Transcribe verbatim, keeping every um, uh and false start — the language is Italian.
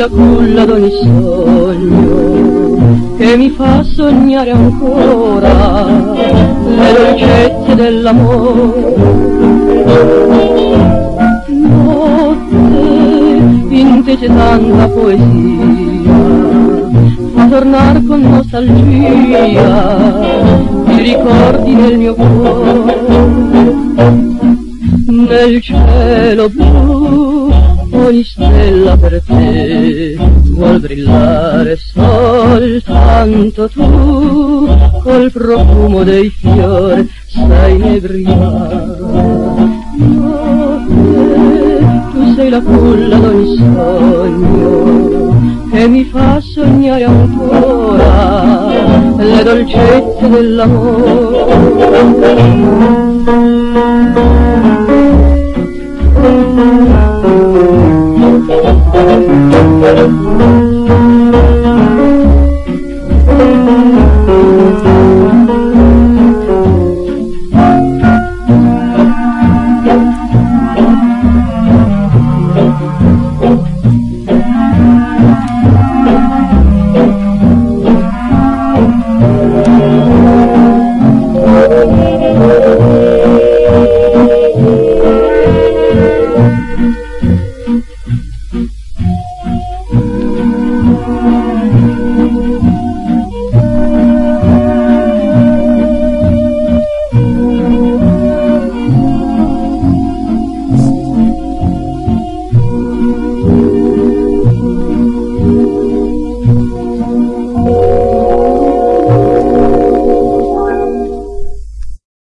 la culla d'ogni sogno che mi fa sognare ancora le dolcezze dell'amore. Notte intese tanta poesia, fa tornar con nostalgia i ricordi nel mio cuore. Nel cielo blu ogni stella per te vuol brillare, soltanto tu col profumo dei fiori sai inebriare. Tu sei la culla d'ogni sogno che mi fa sognare ancora le dolcezze dell'amore.